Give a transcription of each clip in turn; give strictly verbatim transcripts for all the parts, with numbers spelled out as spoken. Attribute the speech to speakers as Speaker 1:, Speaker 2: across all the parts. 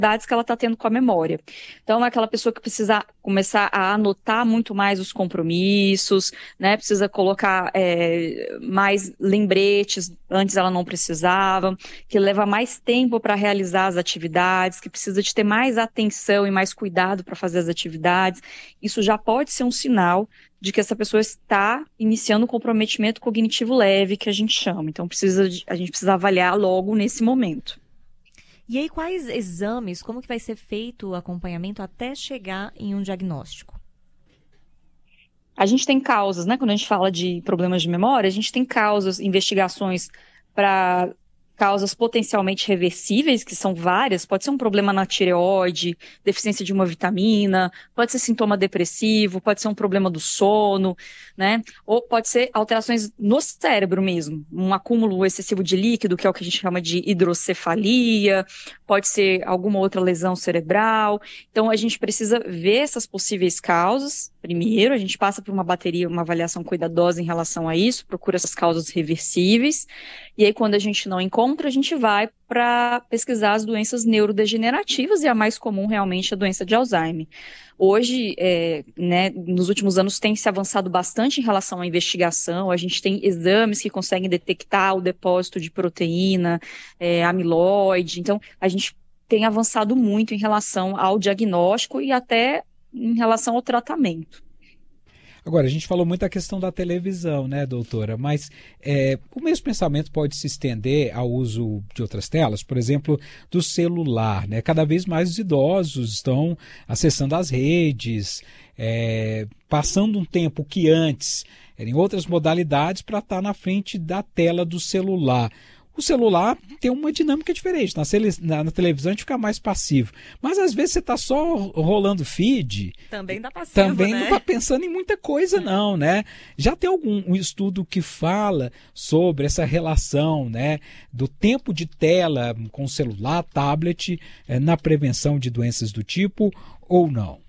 Speaker 1: dificuldades que ela está tendo com a memória. Então, é aquela pessoa que precisa começar a anotar muito mais os compromissos, né? Precisa colocar é, mais lembretes, antes ela não precisava, que leva mais tempo para realizar as atividades, que precisa de ter mais atenção e mais cuidado para fazer as atividades. Isso já pode ser um sinal de que essa pessoa está iniciando um comprometimento cognitivo leve, que a gente chama. Então, precisa de, a gente precisa avaliar logo nesse momento.
Speaker 2: E aí, quais exames, como que vai ser feito o acompanhamento até chegar em um diagnóstico?
Speaker 1: A gente tem causas, né? Quando a gente fala de problemas de memória, a gente tem causas, investigações para causas potencialmente reversíveis, que são várias. Pode ser um problema na tireoide, deficiência de uma vitamina, pode ser sintoma depressivo, pode ser um problema do sono, né? Ou pode ser alterações no cérebro mesmo, um acúmulo excessivo de líquido, que é o que a gente chama de hidrocefalia, pode ser alguma outra lesão cerebral. Então, a gente precisa ver essas possíveis causas. Primeiro, a gente passa por uma bateria, uma avaliação cuidadosa em relação a isso, procura essas causas reversíveis, e aí quando a gente não encontra, a gente vai para pesquisar as doenças neurodegenerativas, e a mais comum realmente é a doença de Alzheimer. Hoje, é, né, nos últimos anos tem se avançado bastante em relação à investigação, a gente tem exames que conseguem detectar o depósito de proteína, é, amiloide, então a gente tem avançado muito em relação ao diagnóstico e até em relação ao tratamento.
Speaker 3: Agora, a gente falou muito da questão da televisão, né, doutora? Mas é, o mesmo pensamento pode se estender ao uso de outras telas, por exemplo, do celular, né? Cada vez mais os idosos estão acessando as redes, é, passando um tempo que antes era em outras modalidades para estar na frente da tela do celular. O celular tem uma dinâmica diferente. Na, na, na televisão a gente fica mais passivo. Mas às vezes você está só rolando feed.
Speaker 2: Também está passivo,
Speaker 3: Também
Speaker 2: né?
Speaker 3: não está pensando em muita coisa, não, né? Já tem algum um estudo que fala sobre essa relação, né, do tempo de tela com celular, tablet, é, na prevenção de doenças do tipo ou não?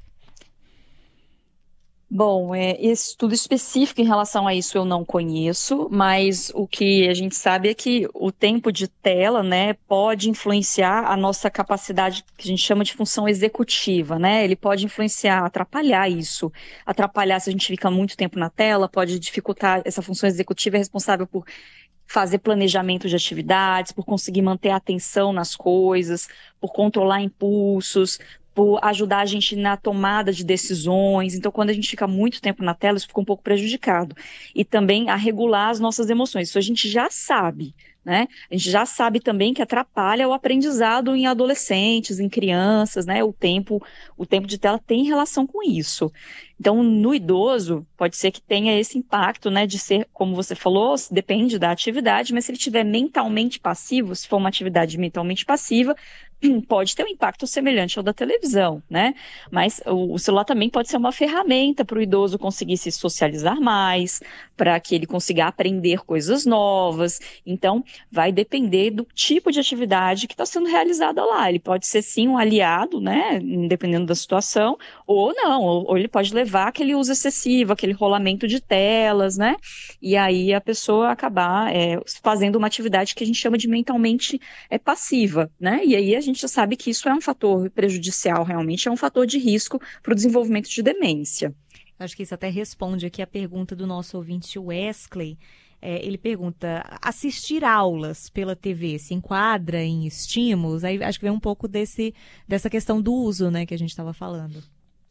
Speaker 1: Bom, é, esse estudo específico em relação a isso eu não conheço, mas o que a gente sabe é que o tempo de tela, né, pode influenciar a nossa capacidade, que a gente chama de função executiva, né? Ele pode influenciar, atrapalhar isso. Atrapalhar se a gente fica muito tempo na tela, pode dificultar, essa função executiva é responsável por fazer planejamento de atividades, por conseguir manter a atenção nas coisas, por controlar impulsos, por ajudar a gente na tomada de decisões. Então, quando a gente fica muito tempo na tela, isso fica um pouco prejudicado. E também a regular as nossas emoções. Isso a gente já sabe, né? A gente já sabe também que atrapalha o aprendizado em adolescentes, em crianças, né? O tempo, o tempo de tela tem relação com isso. Então, no idoso, pode ser que tenha esse impacto, né, de ser, como você falou, depende da atividade, mas se ele estiver mentalmente passivo, se for uma atividade mentalmente passiva, pode ter um impacto semelhante ao da televisão, né? Mas o, o celular também pode ser uma ferramenta para o idoso conseguir se socializar mais, para que ele consiga aprender coisas novas. Então, vai depender do tipo de atividade que está sendo realizada lá. Ele pode ser, sim, um aliado, né, dependendo da situação, ou não, ou, ou ele pode levar aquele uso excessivo, aquele rolamento de telas, né? E aí a pessoa acabar é, fazendo uma atividade que a gente chama de mentalmente é, passiva, né? E aí a gente já sabe que isso é um fator prejudicial, realmente, é um fator de risco para o desenvolvimento de demência.
Speaker 2: Acho que isso até responde aqui a pergunta do nosso ouvinte Wesley. É, ele pergunta, assistir aulas pela T V se enquadra em estímulos? Aí acho que vem um pouco desse, dessa questão do uso, né, que a gente estava falando.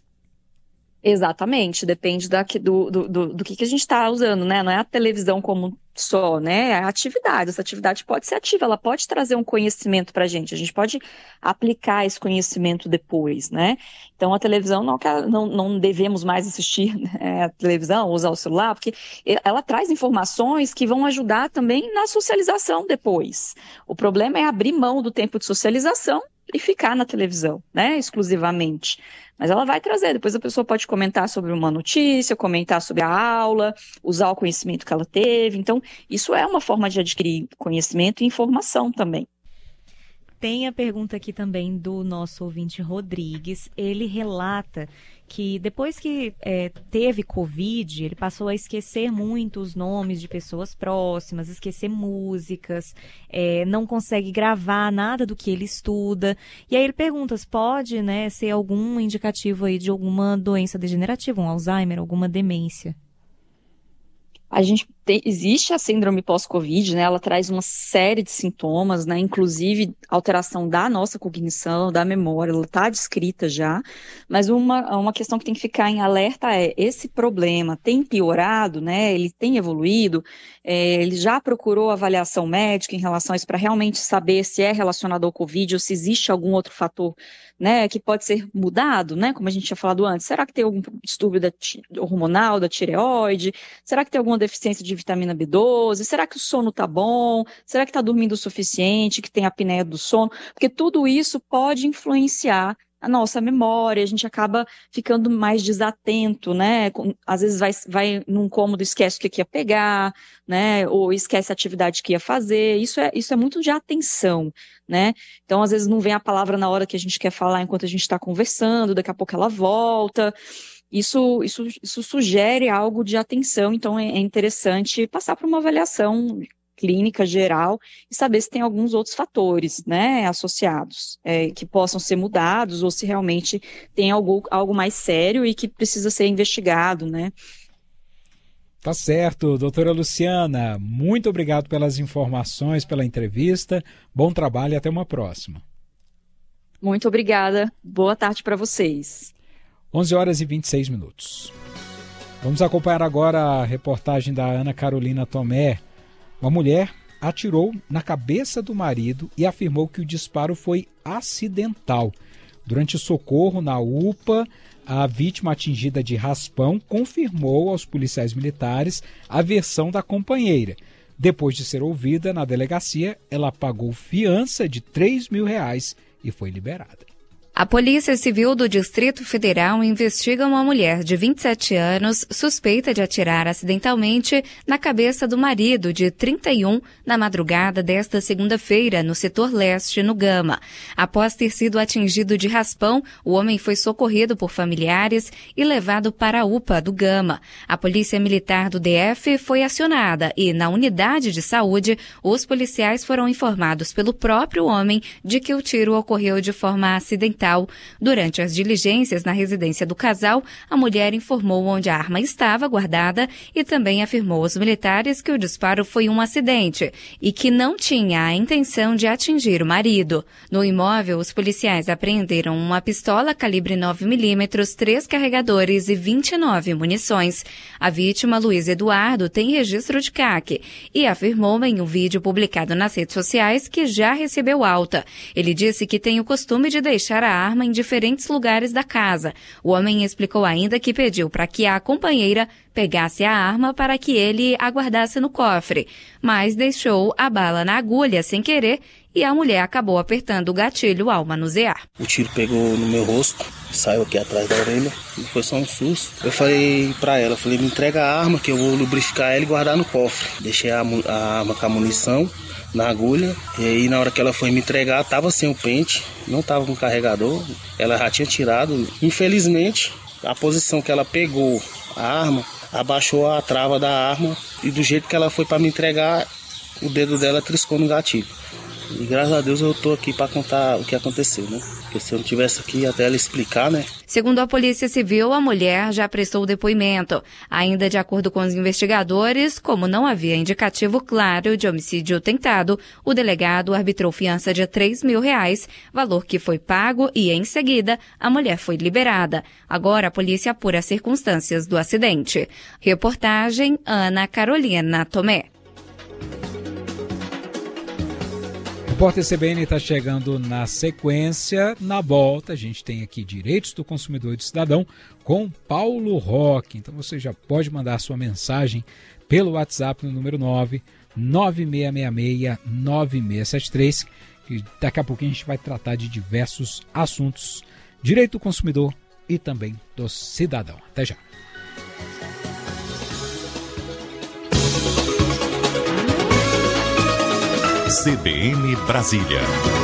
Speaker 1: Exatamente, depende da, do, do, do, do que, que a gente está usando, né? Não é a televisão como só, né? É a atividade. Essa atividade pode ser ativa, ela pode trazer um conhecimento para a gente. A gente pode aplicar esse conhecimento depois, né? Então, a televisão, não, não, não devemos mais assistir, né, a televisão, usar o celular, porque ela traz informações que vão ajudar também na socialização depois. O problema é abrir mão do tempo de socialização e ficar na televisão, né, exclusivamente. Mas ela vai trazer, depois a pessoa pode comentar sobre uma notícia, comentar sobre a aula, usar o conhecimento que ela teve. Então, isso é uma forma de adquirir conhecimento e informação também.
Speaker 2: Tem a pergunta aqui também do nosso ouvinte Rodrigues. Ele relata que depois que é, teve Covid, ele passou a esquecer muito os nomes de pessoas próximas, esquecer músicas, é, não consegue gravar nada do que ele estuda. E aí ele pergunta se pode, né, ser algum indicativo aí de alguma doença degenerativa, um Alzheimer, alguma demência.
Speaker 1: A gente tem, existe a síndrome pós-Covid, né? Ela traz uma série de sintomas, né? Inclusive alteração da nossa cognição, da memória, ela está descrita já. Mas uma, uma questão que tem que ficar em alerta é: esse problema tem piorado, né? Ele tem evoluído, é, ele já procurou avaliação médica em relação a isso para realmente saber se é relacionado ao Covid ou se existe algum outro fator, né, que pode ser mudado, né? Como a gente tinha falado antes. Será que tem algum distúrbio da, hormonal, da tireoide? Será que tem alguma deficiência de vitamina B doze? Será que o sono está bom? Será que está dormindo o suficiente? Que tem a apneia do sono? Porque tudo isso pode influenciar a nossa memória, a gente acaba ficando mais desatento, né? Às vezes vai, vai num cômodo, esquece o que ia pegar, né? Ou esquece a atividade que ia fazer. Isso é, isso é muito de atenção, né? Então, às vezes não vem a palavra na hora que a gente quer falar enquanto a gente está conversando, daqui a pouco ela volta. Isso, isso, isso sugere algo de atenção, então é interessante passar por uma avaliação clínica geral e saber se tem alguns outros fatores, né, associados, é, que possam ser mudados ou se realmente tem algo, algo mais sério e que precisa ser investigado, né.
Speaker 3: Tá certo, doutora Luciana, muito obrigado pelas informações, pela entrevista, bom trabalho e até uma próxima.
Speaker 1: Muito obrigada, boa tarde para vocês.
Speaker 3: onze horas e vinte e seis minutos. Vamos acompanhar agora a reportagem da Ana Carolina Tomé. Uma mulher atirou na cabeça do marido e afirmou que o disparo foi acidental. Durante o socorro na U P A, a vítima atingida de raspão confirmou aos policiais militares a versão da companheira. Depois de ser ouvida na delegacia, ela pagou fiança de três mil reais e foi liberada.
Speaker 4: A Polícia Civil do Distrito Federal investiga uma mulher de vinte e sete anos suspeita de atirar acidentalmente na cabeça do marido de trinta e um na madrugada desta segunda-feira no setor leste, no Gama. Após ter sido atingido de raspão, o homem foi socorrido por familiares e levado para a U P A do Gama. A Polícia Militar do D F foi acionada e, na unidade de saúde, os policiais foram informados pelo próprio homem de que o tiro ocorreu de forma acidental. Durante as diligências na residência do casal, a mulher informou onde a arma estava guardada e também afirmou aos militares que o disparo foi um acidente e que não tinha a intenção de atingir o marido. No imóvel, os policiais apreenderam uma pistola calibre nove milímetros, três carregadores e vinte e nove munições. A vítima, Luiz Eduardo, tem registro de C A C e afirmou em um vídeo publicado nas redes sociais que já recebeu alta. Ele disse que tem o costume de deixar a arma em diferentes lugares da casa. O homem explicou ainda que pediu para que a companheira pegasse a arma para que ele a guardasse no cofre, mas deixou a bala na agulha sem querer e a mulher acabou apertando o gatilho ao manusear.
Speaker 5: O tiro pegou no meu rosto, saiu aqui atrás da orelha e foi só um susto. Eu falei para ela, falei, me entrega a arma que eu vou lubrificar ela e guardar no cofre. Deixei a, a arma com a munição na agulha, e aí na hora que ela foi me entregar, tava sem o pente, não tava com carregador, ela já tinha tirado. Infelizmente, a posição que ela pegou a arma, abaixou a trava da arma, e do jeito que ela foi para me entregar, o dedo dela triscou no gatilho. E graças a Deus eu tô aqui para contar o que aconteceu, né? Porque se eu não tivesse aqui até ela explicar, né?
Speaker 4: Segundo a Polícia Civil, a mulher já prestou depoimento. Ainda de acordo com os investigadores, como não havia indicativo claro de homicídio tentado, o delegado arbitrou fiança de três mil reais, valor que foi pago e, em seguida, a mulher foi liberada. Agora a polícia apura as circunstâncias do acidente. Reportagem Ana Carolina Tomé.
Speaker 3: O Repórter C B N está chegando na sequência. Na volta, a gente tem aqui Direitos do Consumidor e do Cidadão com Paulo Roque. Então você já pode mandar sua mensagem pelo WhatsApp no número nove nove seis seis seis nove seis sete três. E daqui a pouquinho a gente vai tratar de diversos assuntos. Direito do consumidor e também do cidadão. Até já.
Speaker 6: C B N Brasília.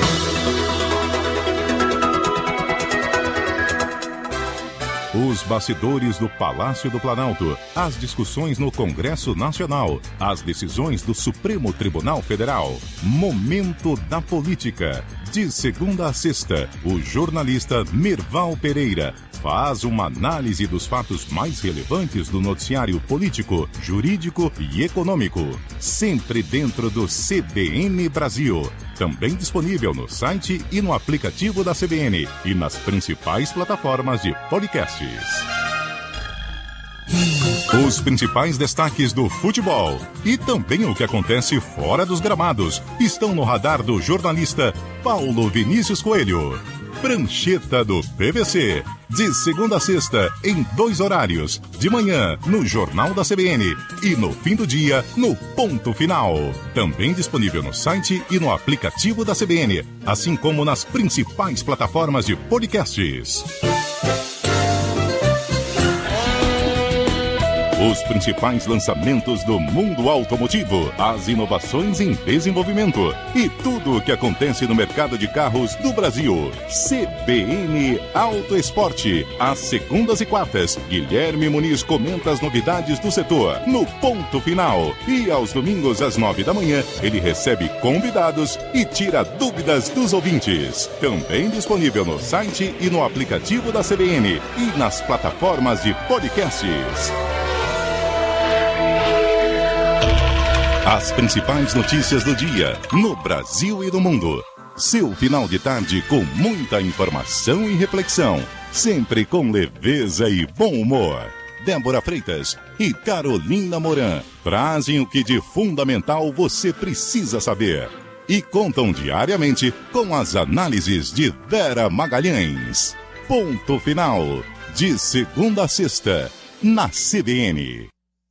Speaker 6: Os bastidores do Palácio do Planalto, as discussões no Congresso Nacional, as decisões do Supremo Tribunal Federal. Momento da Política. De segunda a sexta, o jornalista Mirval Pereira faz uma análise dos fatos mais relevantes do noticiário político, jurídico e econômico. Sempre dentro do C B N Brasil. Também disponível no site e no aplicativo da C B N e nas principais plataformas de podcasts. Os principais destaques do futebol e também o que acontece fora dos gramados estão no radar do jornalista Paulo Vinícius Coelho. Prancheta do P V C, de segunda a sexta, em dois horários, de manhã no Jornal da C B N e no fim do dia no Ponto Final. Também disponível no site e no aplicativo da C B N, assim como nas principais plataformas de podcasts. Os principais lançamentos do mundo automotivo, as inovações em desenvolvimento e tudo o que acontece no mercado de carros do Brasil. C B N Auto Esporte. Às segundas e quartas, Guilherme Muniz comenta as novidades do setor no Ponto Final. E aos domingos, às nove da manhã, ele recebe convidados e tira dúvidas dos ouvintes. Também disponível no site e no aplicativo da C B N e nas plataformas de podcasts. As principais notícias do dia, no Brasil e no mundo. Seu final de tarde com muita informação e reflexão. Sempre com leveza e bom humor. Débora Freitas e Carolina Moran trazem o que de fundamental você precisa saber. E contam diariamente com as análises de Vera Magalhães. Ponto Final, de segunda a sexta, na C B N.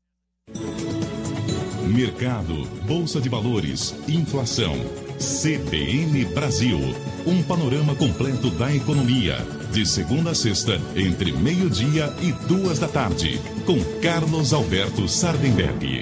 Speaker 6: Mercado, Bolsa de Valores, inflação. C B N Brasil. Um panorama completo da economia. De segunda a sexta, entre meio-dia e duas da tarde. Com Carlos Alberto Sardenberg.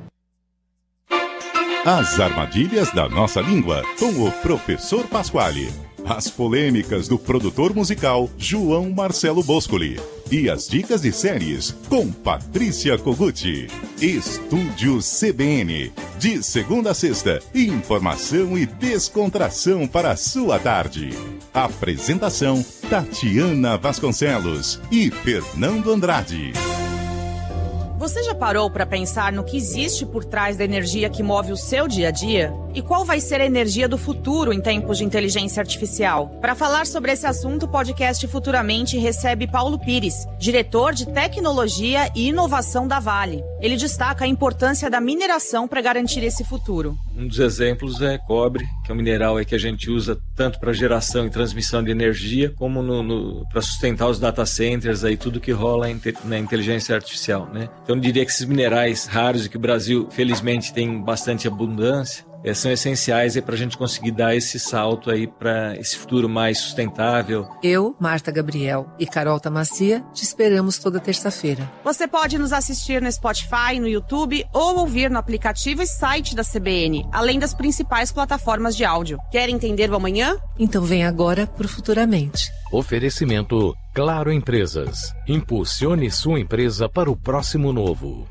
Speaker 6: As armadilhas da nossa língua, com o professor Pasquale. As polêmicas do produtor musical João Marcelo Boscoli. E as dicas de séries com Patrícia Koguchi. Estúdio C B N. De segunda a sexta, informação e descontração para a sua tarde. Apresentação Tatiana Vasconcelos e Fernando Andrade.
Speaker 7: Você já parou para pensar no que existe por trás da energia que move o seu dia a dia? E qual vai ser a energia do futuro em tempos de inteligência artificial? Para falar sobre esse assunto, o podcast Futuramente recebe Paulo Pires, diretor de Tecnologia e Inovação da Vale. Ele destaca a importância da mineração para garantir esse futuro.
Speaker 8: Um dos exemplos é cobre, que é um mineral aí que a gente usa tanto para geração e transmissão de energia, como no, no, para sustentar os data centers, aí, tudo que rola na inteligência artificial, né? Então eu diria que esses minerais raros e que o Brasil, felizmente, tem bastante abundância, é, são essenciais para a gente conseguir dar esse salto aí para esse futuro mais sustentável.
Speaker 9: Eu, Marta Gabriel e Carol Tamacia te esperamos toda terça-feira.
Speaker 7: Você pode nos assistir no Spotify, no YouTube ou ouvir no aplicativo e site da C B N, além das principais plataformas de áudio. Quer entender o amanhã?
Speaker 9: Então vem agora pro Futuramente.
Speaker 10: Oferecimento Claro Empresas. Impulsione sua empresa para o próximo novo.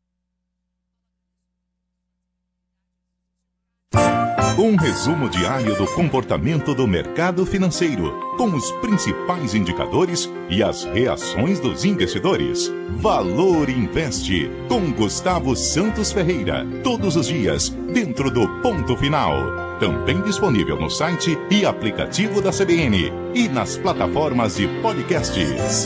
Speaker 6: Um resumo diário do comportamento do mercado financeiro, com os principais indicadores e as reações dos investidores. Valor Investe, com Gustavo Santos Ferreira, todos os dias, dentro do Ponto Final. Também disponível no site e aplicativo da C B N e nas plataformas de podcasts.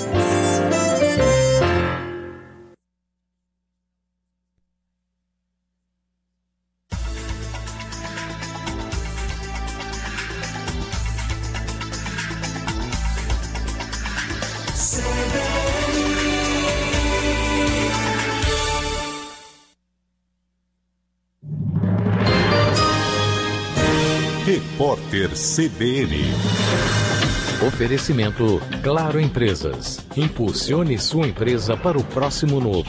Speaker 6: Repórter C B N.
Speaker 10: Oferecimento Claro Empresas. Impulsione sua empresa para o próximo novo.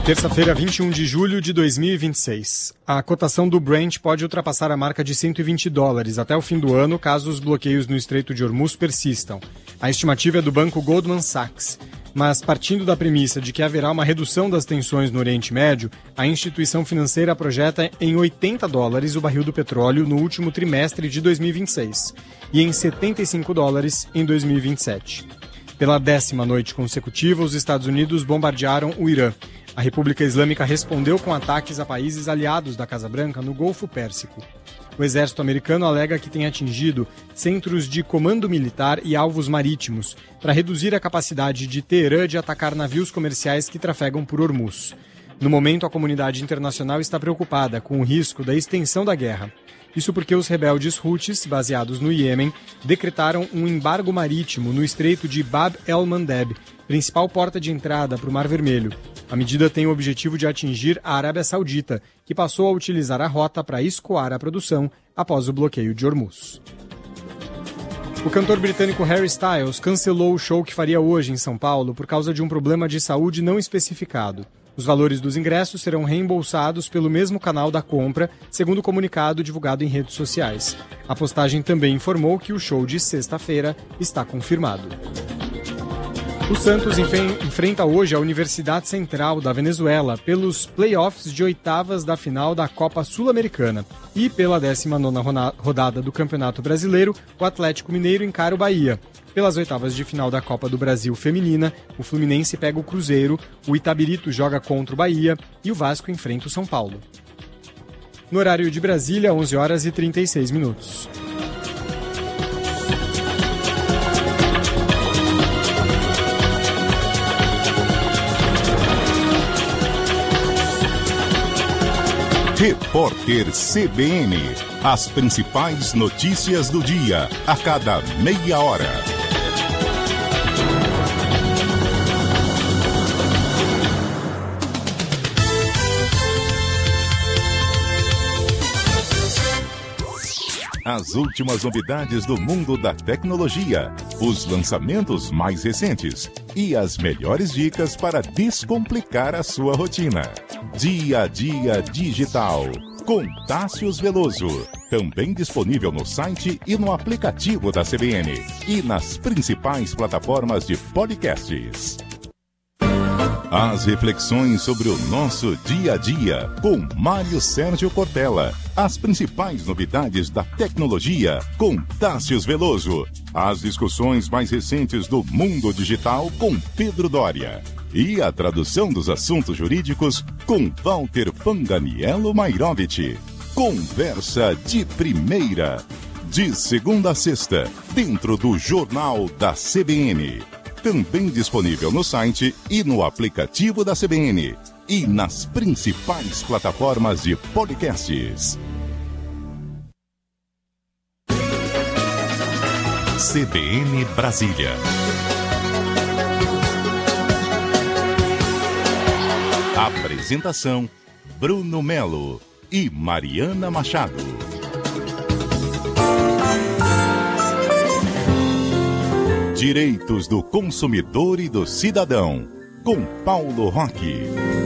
Speaker 11: Terça-feira, vinte e um de julho de dois mil e vinte e seis. A cotação do Brent pode ultrapassar a marca de cento e vinte dólares até o fim do ano, caso os bloqueios no Estreito de Hormuz persistam. A estimativa é do banco Goldman Sachs. Mas, partindo da premissa de que haverá uma redução das tensões no Oriente Médio, a instituição financeira projeta em oitenta dólares o barril do petróleo no último trimestre de dois mil e vinte e seis e em setenta e cinco dólares em dois mil e vinte e sete. Pela décima noite consecutiva, os Estados Unidos bombardearam o Irã. A República Islâmica respondeu com ataques a países aliados da Casa Branca no Golfo Pérsico. O exército americano alega que tem atingido centros de comando militar e alvos marítimos para reduzir a capacidade de Teherã de atacar navios comerciais que trafegam por Hormuz. No momento, a comunidade internacional está preocupada com o risco da extensão da guerra. Isso porque os rebeldes Houthis, baseados no Iêmen, decretaram um embargo marítimo no estreito de Bab el-Mandeb, principal porta de entrada para o Mar Vermelho. A medida tem o objetivo de atingir a Arábia Saudita, que passou a utilizar a rota para escoar a produção após o bloqueio de Hormuz. O cantor britânico Harry Styles cancelou o show que faria hoje em São Paulo por causa de um problema de saúde não especificado. Os valores dos ingressos serão reembolsados pelo mesmo canal da compra, segundo o comunicado divulgado em redes sociais. A postagem também informou que o show de sexta-feira está confirmado. O Santos enfrenta hoje a Universidade Central da Venezuela pelos playoffs de oitavas da final da Copa Sul-Americana. E pela décima nona rodada do Campeonato Brasileiro, o Atlético Mineiro encara o Bahia. Pelas oitavas de final da Copa do Brasil Feminina, o Fluminense pega o Cruzeiro, o Itabirito joga contra o Bahia e o Vasco enfrenta o São Paulo. No horário de Brasília, onze horas e trinta e seis minutos.
Speaker 6: Repórter C B N. As principais notícias do dia, a cada meia hora. As últimas novidades do mundo da tecnologia, os lançamentos mais recentes e as melhores dicas para descomplicar a sua rotina. Dia a Dia Digital, com Tássius Veloso. Também disponível no site e no aplicativo da C B N e nas principais plataformas de podcasts. As reflexões sobre o nosso dia a dia, com Mário Sérgio Cortella. As principais novidades da tecnologia, com Tássius Veloso. As discussões mais recentes do mundo digital, com Pedro Doria. E a tradução dos assuntos jurídicos, com Walter Fanganiello Mairovich. Conversa de primeira. De segunda a sexta, dentro do Jornal da C B N. Também disponível no site e no aplicativo da C B N. E nas principais plataformas de podcasts. C B N Brasília. Apresentação: Bruno Melo e Mariana Machado. Direitos do consumidor e do cidadão, com Paulo Roque.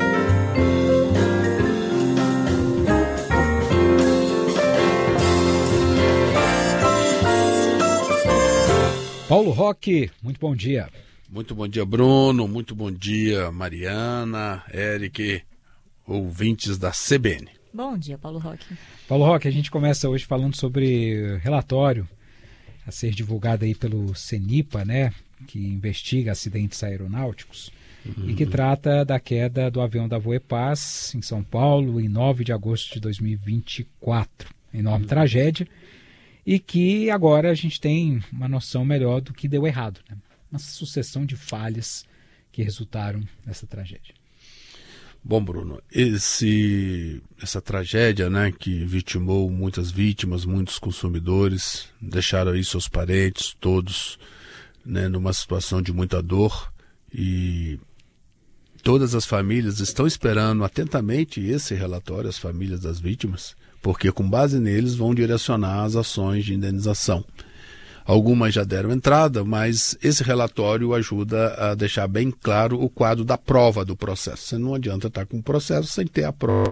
Speaker 3: Paulo Roque, muito bom dia.
Speaker 12: Muito bom dia, Bruno. Muito bom dia, Mariana, Eric, ouvintes da C B N.
Speaker 2: Bom dia, Paulo Roque.
Speaker 3: Paulo Roque, a gente começa hoje falando sobre relatório a ser divulgado aí pelo CENIPA, né, que investiga acidentes aeronáuticos, uhum. e que trata da queda do avião da Voepaz em São Paulo em nove de agosto de dois mil e vinte e quatro. Enorme uhum. tragédia, e que agora a gente tem uma noção melhor do que deu errado, né? Uma sucessão de falhas que resultaram nessa tragédia.
Speaker 12: Bom, Bruno, esse, essa tragédia, né, que vitimou muitas vítimas, muitos consumidores, deixaram aí seus parentes todos, né, numa situação de muita dor, e todas as famílias estão esperando atentamente esse relatório, as famílias das vítimas, porque com base neles vão direcionar as ações de indenização. Algumas já deram entrada, mas esse relatório ajuda a deixar bem claro o quadro da prova do processo. Você não adianta estar com o processo sem ter a prova.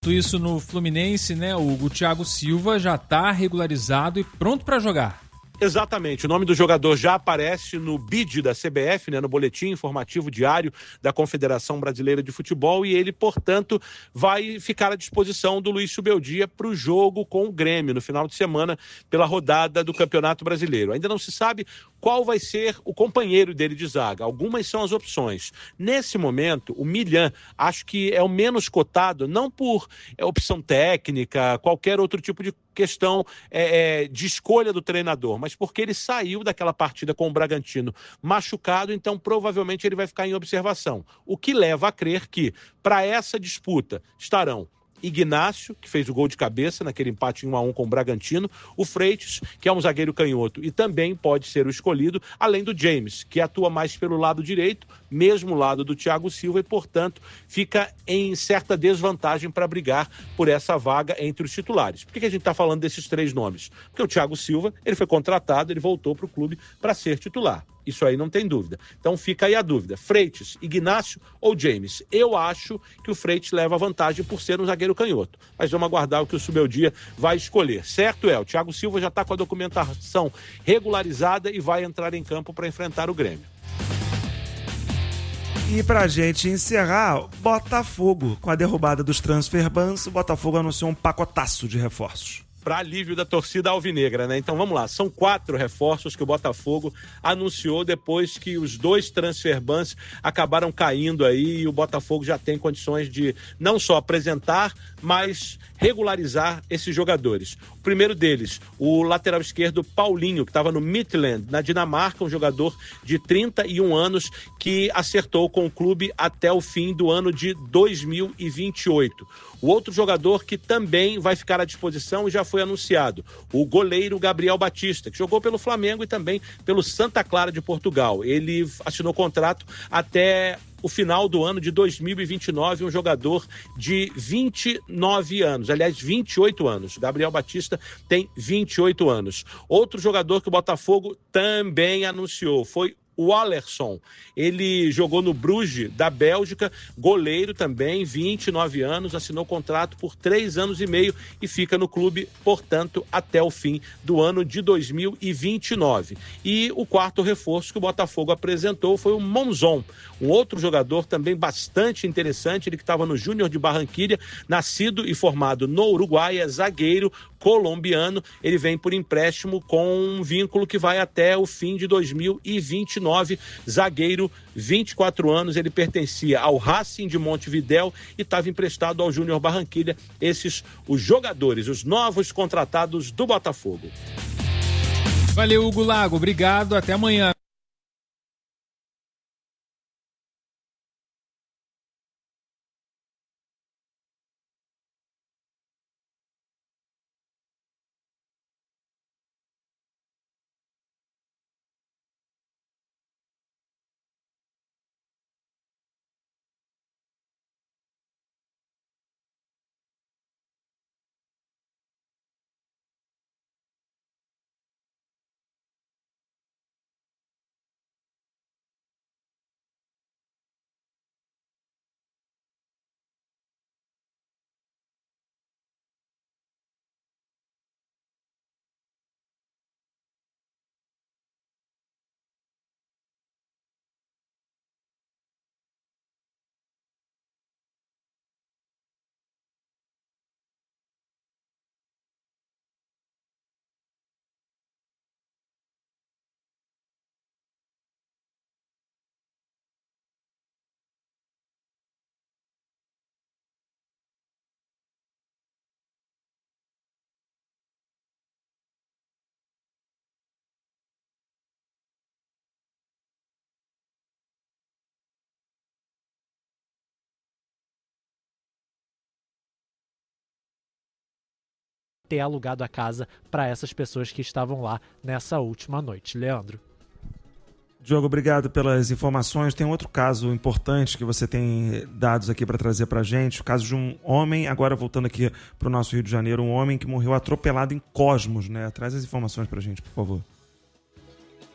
Speaker 13: Isso no Fluminense, né? O Thiago Silva já está regularizado e pronto para jogar.
Speaker 14: Exatamente, o nome do jogador já aparece no B I D da C B F, né, no Boletim Informativo Diário da Confederação Brasileira de Futebol, e ele, portanto, vai ficar à disposição do Luiz Subeldia para o jogo com o Grêmio no final de semana pela rodada do Campeonato Brasileiro. Ainda não se sabe qual vai ser o companheiro dele de zaga. Algumas são as opções. Nesse momento, o Milhan, acho que é o menos cotado, não por é, opção técnica, qualquer outro tipo de questão é, é, de escolha do treinador, mas porque ele saiu daquela partida com o Bragantino machucado, então provavelmente ele vai ficar em observação. O que leva a crer que, para essa disputa, estarão Ignácio, que fez o gol de cabeça naquele empate em um a um com o Bragantino, o Freitas, que é um zagueiro canhoto e também pode ser o escolhido, além do James, que atua mais pelo lado direito, mesmo lado do Thiago Silva, e, portanto, fica em certa desvantagem para brigar por essa vaga entre os titulares. Por que que a gente está falando desses três nomes? Porque o Thiago Silva, ele foi contratado, ele voltou para o clube para ser titular. Isso aí não tem dúvida. Então fica aí a dúvida. Freitas, Ignácio ou James? Eu acho que o Freitas leva vantagem por ser um zagueiro canhoto. Mas vamos aguardar o que o Subeldia vai escolher. Certo, é. O Thiago Silva já está com a documentação regularizada e vai entrar em campo para enfrentar o Grêmio.
Speaker 15: E pra gente encerrar, Botafogo. Com a derrubada dos transfer bans, o Botafogo anunciou um pacotaço de reforços.
Speaker 14: Para alívio da torcida alvinegra, né? Então vamos lá, são quatro reforços que o Botafogo anunciou depois que os dois transfer bans acabaram caindo aí, e o Botafogo já tem condições de não só apresentar, mas regularizar esses jogadores. O primeiro deles, o lateral esquerdo Paulinho, que estava no Midtjylland, na Dinamarca, um jogador de trinta e um anos que acertou com o clube até o fim do ano de dois mil e vinte e oito. O outro jogador que também vai ficar à disposição e já foi anunciado, o goleiro Gabriel Batista, que jogou pelo Flamengo e também pelo Santa Clara de Portugal. Ele assinou contrato até o final do ano de dois mil e vinte e nove, um jogador de vinte e nove anos, aliás, vinte e oito anos. Gabriel Batista tem vinte e oito anos. Outro jogador que o Botafogo também anunciou foi o Alisson. Ele jogou no Bruges da Bélgica, goleiro também, vinte e nove anos, assinou contrato por três anos e meio e fica no clube, portanto, até o fim do ano de dois mil e vinte e nove. E o quarto reforço que o Botafogo apresentou foi o Monzon, um outro jogador também bastante interessante, ele que estava no Júnior de Barranquilla, nascido e formado no Uruguai, é zagueiro colombiano, ele vem por empréstimo com um vínculo que vai até o fim de dois mil e vinte e nove, zagueiro, vinte e quatro anos, ele pertencia ao Racing de Montevidéu e estava emprestado ao Júnior Barranquilla. Esses os jogadores, os novos contratados do Botafogo.
Speaker 13: Valeu, Hugo Lago, obrigado, até amanhã.
Speaker 16: Ter alugado a casa para essas pessoas que estavam lá nessa última noite. Leandro.
Speaker 15: Diogo, obrigado pelas informações. Tem outro caso importante que você tem dados aqui para trazer para a gente, o caso de um homem, agora voltando aqui para o nosso Rio de Janeiro, um homem que morreu atropelado em Cosmos, né? Traz as informações para a gente, por favor.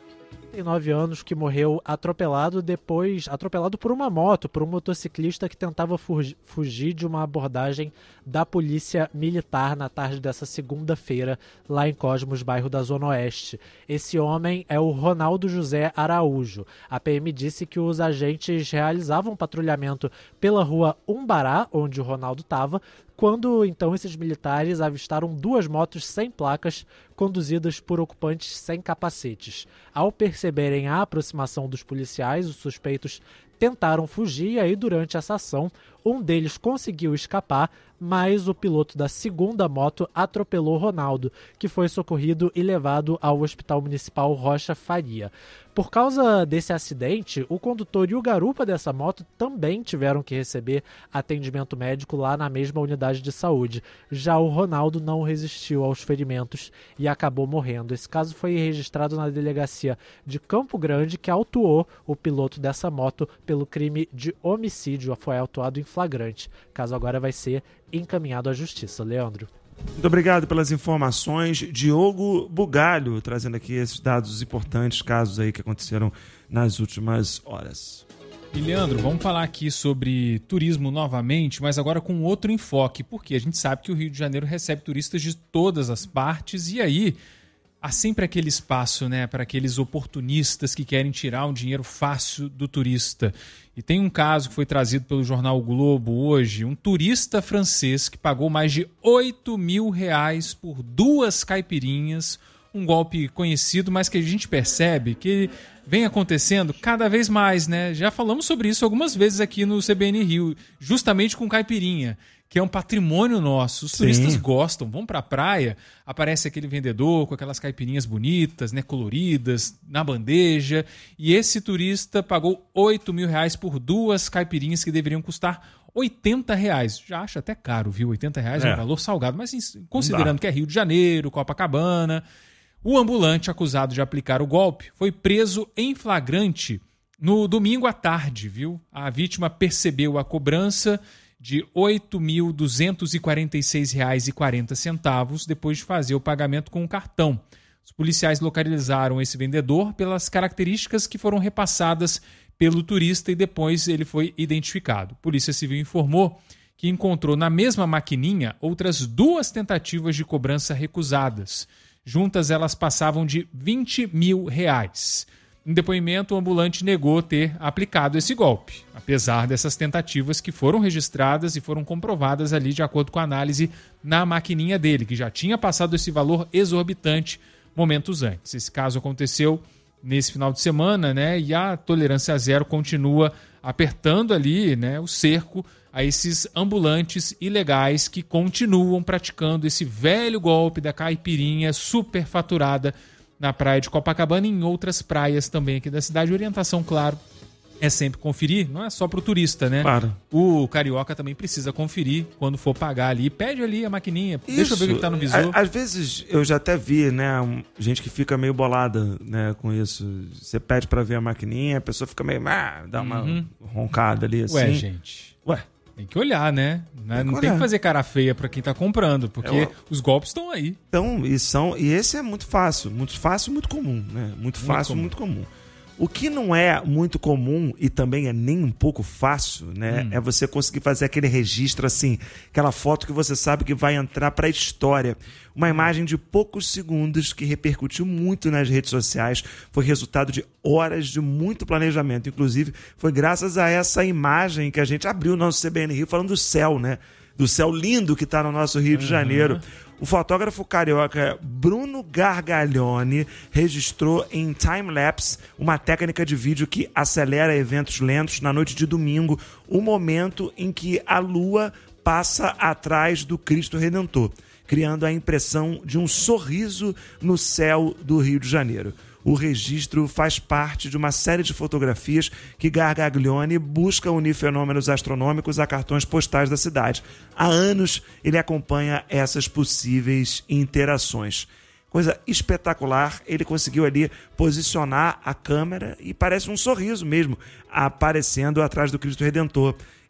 Speaker 16: trinta e nove anos, que morreu atropelado depois, atropelado por uma moto, por um motociclista que tentava fugir de uma abordagem da polícia militar na tarde dessa segunda-feira, lá em Cosmos, bairro da Zona Oeste. Esse homem é o Ronaldo José Araújo. A P M disse que os agentes realizavam patrulhamento pela rua Umbará, onde o Ronaldo estava, quando então esses militares avistaram duas motos sem placas conduzidas por ocupantes sem capacetes. Ao perceberem a aproximação dos policiais, os suspeitos tentaram fugir e aí durante essa ação um deles conseguiu escapar, mas o piloto da segunda moto atropelou Ronaldo, que foi socorrido e levado ao Hospital Municipal Rocha Faria. Por causa desse acidente, o condutor e o garupa dessa moto também tiveram que receber atendimento médico lá na mesma unidade de saúde. Já o Ronaldo não resistiu aos ferimentos e acabou morrendo. Esse caso foi registrado na delegacia de Campo Grande, que autuou o piloto dessa moto pelo crime de homicídio. Foi autuado em flagrante. O caso agora vai ser encaminhado à justiça. Leandro.
Speaker 15: Muito obrigado pelas informações. Diogo Bugalho, trazendo aqui esses dados importantes, casos aí que aconteceram nas últimas horas.
Speaker 13: E, Leandro, vamos falar aqui sobre turismo novamente, mas agora com outro enfoque, porque a gente sabe que o Rio de Janeiro recebe turistas de todas as partes, e aí há sempre aquele espaço, né, para aqueles oportunistas que querem tirar um dinheiro fácil do turista. E tem um caso que foi trazido pelo jornal o Globo hoje, um turista francês que pagou mais de oito mil reais por duas caipirinhas, um golpe conhecido, mas que a gente percebe que vem acontecendo cada vez mais, né? Já falamos sobre isso algumas vezes aqui no C B N Rio, justamente com caipirinha, que é um patrimônio nosso. Os Sim. turistas gostam, vão pra praia, aparece aquele vendedor com aquelas caipirinhas bonitas, né, coloridas, na bandeja, e esse turista pagou oito mil reais por duas caipirinhas que deveriam custar oitenta reais. Já acho até caro, viu? oitenta reais é, é um valor salgado, mas considerando que é Rio de Janeiro, Copacabana, o ambulante acusado de aplicar o golpe foi preso em flagrante no domingo à tarde, viu? A vítima percebeu a cobrança de oito mil duzentos e quarenta e seis reais e quarenta centavos depois de fazer o pagamento com o cartão. Os policiais localizaram esse vendedor pelas características que foram repassadas pelo turista e depois ele foi identificado. A Polícia Civil informou que encontrou na mesma maquininha outras duas tentativas de cobrança recusadas. Juntas elas passavam de vinte mil reais. Em depoimento, o ambulante negou ter aplicado esse golpe, apesar dessas tentativas que foram registradas e foram comprovadas ali de acordo com a análise na maquininha dele, que já tinha passado esse valor exorbitante momentos antes. Esse caso aconteceu nesse final de semana, né? E a tolerância zero continua apertando ali, né, o cerco a esses ambulantes ilegais que continuam praticando esse velho golpe da caipirinha superfaturada na praia de Copacabana e em outras praias também aqui da cidade. Orientação, claro, é sempre conferir, não é só para o turista, né?
Speaker 15: Claro.
Speaker 13: O carioca também precisa conferir quando for pagar ali. Pede ali a maquininha,
Speaker 15: Isso.
Speaker 13: deixa eu ver o que está no visor.
Speaker 15: Às vezes eu já até vi, né, um, gente que fica meio bolada, né, com isso. Você pede para ver a maquininha, a pessoa fica meio, ah, dá uma uhum. roncada ali assim.
Speaker 13: Ué, gente.
Speaker 15: Ué.
Speaker 13: Tem que olhar, né? Não tem que,
Speaker 15: olhar.
Speaker 13: tem que fazer cara feia para quem tá comprando, porque é, os golpes estão aí.
Speaker 15: Então, e, são, e esse é muito fácil. Muito fácil e muito comum, né? Muito fácil e muito comum. O que não é muito comum e também é nem um pouco fácil, né? Hum. É você conseguir fazer aquele registro assim, aquela foto que você sabe que vai entrar para a história. Uma imagem de poucos segundos que repercutiu muito nas redes sociais, foi resultado de horas de muito planejamento. Inclusive, foi graças a essa imagem que a gente abriu o nosso C B N Rio falando do céu, né? Do céu lindo que está no nosso Rio de Janeiro. Uhum. O fotógrafo carioca Bruno Gargaglione registrou em time-lapse uma técnica de vídeo que acelera eventos lentos na noite de domingo, o momento em que a lua passa atrás do Cristo Redentor, criando a impressão de um sorriso no céu do Rio de Janeiro. O registro faz parte de uma série de fotografias que Gargaglione busca unir fenômenos astronômicos a cartões postais da cidade. Há anos ele acompanha essas possíveis interações. Coisa espetacular, ele conseguiu ali posicionar a câmera e parece um sorriso mesmo, aparecendo atrás do Cristo Redentor.